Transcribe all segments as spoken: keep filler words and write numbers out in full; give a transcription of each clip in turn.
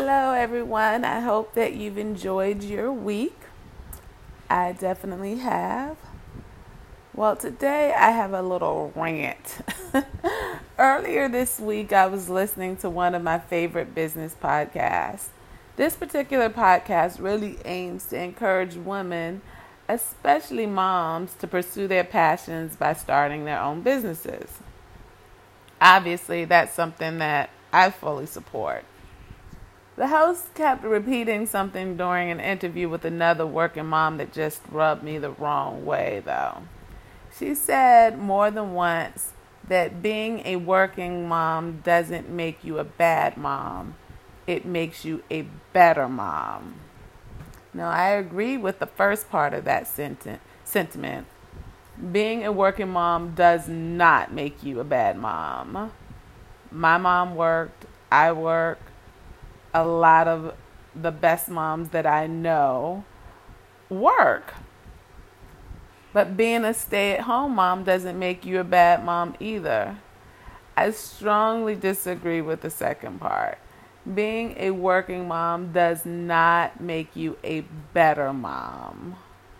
Hello, everyone. I hope that you've enjoyed your week. I definitely have. Well, today I have a little rant. Earlier this week, I was listening to one of my favorite business podcasts. This particular podcast really aims to encourage women, especially moms, to pursue their passions by starting their own businesses. Obviously, that's something that I fully support. The host kept repeating something during an interview with another working mom that just rubbed me the wrong way, though. She said more than once that being a working mom doesn't make you a bad mom. It makes you a better mom. Now, I agree with the first part of that senten- sentiment. Being a working mom does not make you a bad mom. My mom worked, I work. A lot of the best moms that I know work. But being a stay-at-home mom doesn't make you a bad mom either. I strongly disagree with the second part. Being a working mom does not make you a better mom.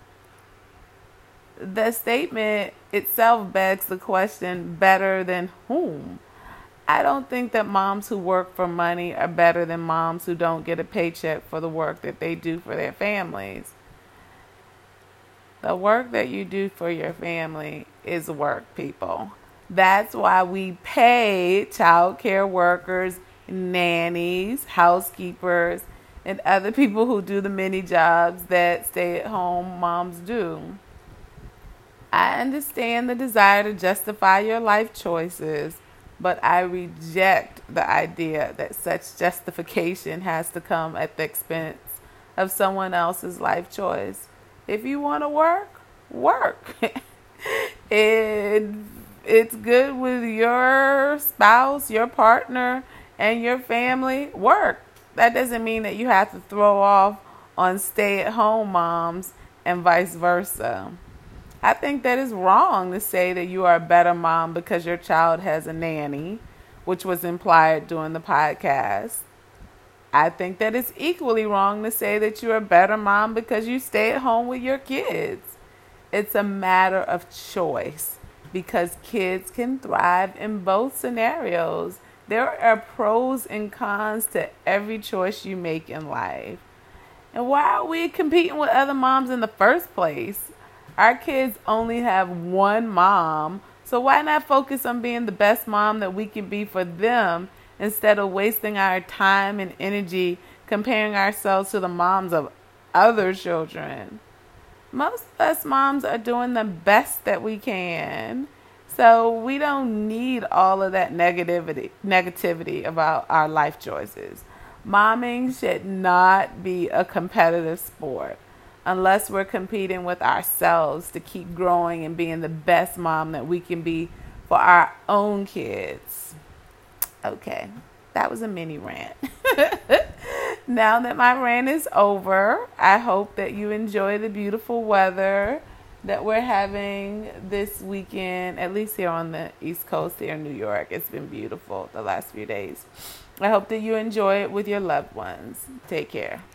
The statement itself begs the question, better than whom? I don't think that moms who work for money are better than moms who don't get a paycheck for the work that they do for their families. The work that you do for your family is work, people. That's why we pay child care workers, nannies, housekeepers, and other people who do the many jobs that stay-at-home moms do. I understand the desire to justify your life choices, but I reject the idea that such justification has to come at the expense of someone else's life choice. If you want to work, work. it, it's good with your spouse, your partner, and your family. Work. That doesn't mean that you have to throw off on stay-at-home moms and vice versa. I think that is wrong to say that you are a better mom because your child has a nanny, which was implied during the podcast. I think that it's equally wrong to say that you're a better mom because you stay at home with your kids. It's a matter of choice because kids can thrive in both scenarios. There are pros and cons to every choice you make in life. And why are we competing with other moms in the first place? Our kids only have one mom, so why not focus on being the best mom that we can be for them instead of wasting our time and energy comparing ourselves to the moms of other children? Most of us moms are doing the best that we can, so we don't need all of that negativity, negativity about our life choices. Momming should not be a competitive sport. Unless we're competing with ourselves to keep growing and being the best mom that we can be for our own kids. Okay, that was a mini rant. Now that my rant is over, I hope that you enjoy the beautiful weather that we're having this weekend, at least here on the East Coast here in New York. It's been beautiful the last few days. I hope that you enjoy it with your loved ones. Take care.